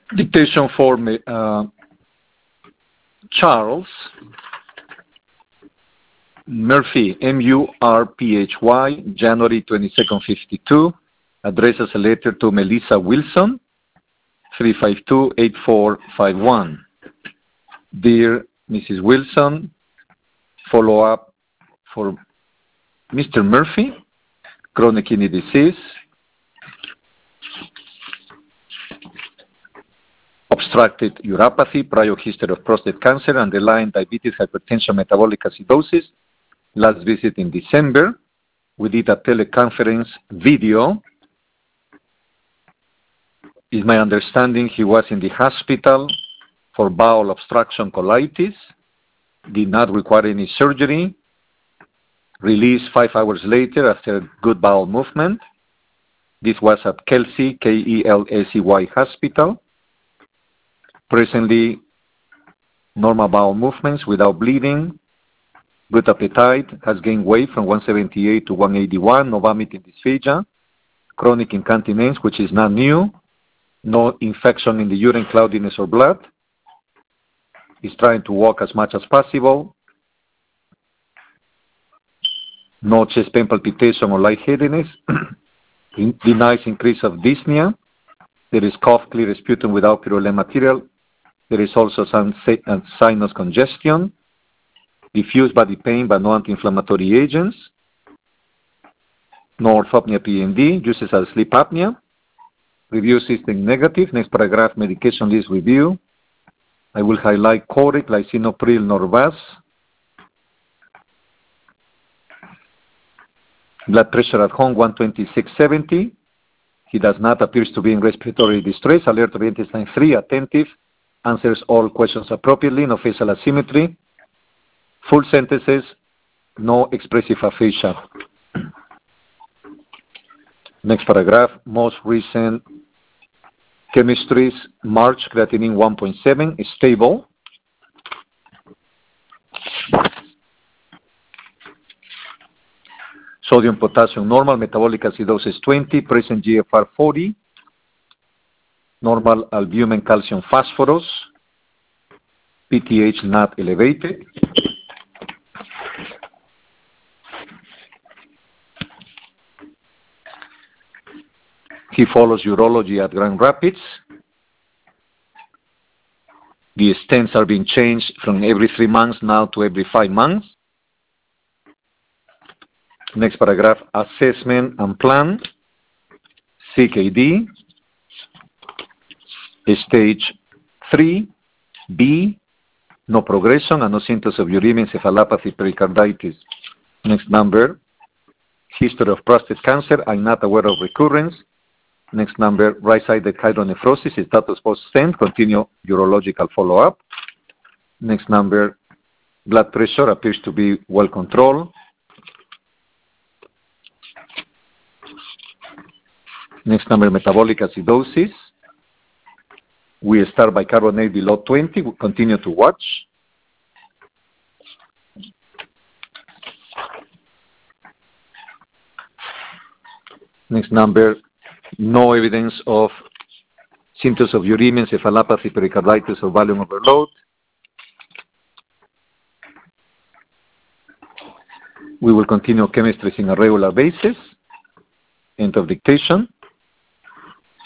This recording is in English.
Dictation for Charles Murphy, M-U-R-P-H-Y, January 22nd, 52. Addresses a letter to Melissa Wilson, 352-8451. Dear Mrs. Wilson, follow up for Mr. Murphy, chronic kidney disease, obstructed uropathy, prior history of prostate cancer, underlying diabetes, hypertension, metabolic acidosis. Last visit in December. We did a teleconference video. Is my understanding he was in the hospital for bowel obstruction colitis, did not require any surgery, released 5 hours later after good bowel movement. This was at Kelsey, K-E-L-S-E-Y Hospital. Presently, normal bowel movements without bleeding, good appetite, has gained weight from 178 to 181, no vomiting dysphagia, chronic incontinence, which is not new, no infection in the urine, cloudiness, or blood. Is trying to walk as much as possible. No chest pain, palpitation, or lightheadedness. Denies increase of dyspnea. There is cough, clear sputum without pyrrole material. There is also some sinus congestion. Diffuse body pain, but no anti-inflammatory agents. No orthopnea PMD. Uses as sleep apnea. Review system negative. Next paragraph, medication list review. I will highlight Coric, lisinopril, Norvasc. Blood pressure at home, 126/70. He does not appear to be in respiratory distress. Alert of intestine 3, attentive. Answers all questions appropriately. No facial asymmetry. Full sentences. No expressive aphasia. Next paragraph. Most recent chemistries. March, creatinine 1.7, stable. Sodium, potassium normal. Metabolic acidosis 20. Present GFR 40. Normal albumin, calcium, phosphorus. PTH not elevated. He follows urology at Grand Rapids. The stents are being changed from every 3 months now to every 5 months. Next paragraph, assessment and plan. CKD. Stage 3B. No progression and no symptoms of uremia, encephalopathy, pericarditis. Next number, history of prostate cancer. I'm not aware of recurrence. Next number, right-sided hydronephrosis, status post-stent, continue urological follow-up. Next number, blood pressure appears to be well controlled. Next number, metabolic acidosis. We start bicarbonate below 20. We continue to watch. Next number, no evidence of symptoms of uremia, encephalopathy, pericarditis, or volume overload. We will continue chemistries on a regular basis. End of dictation.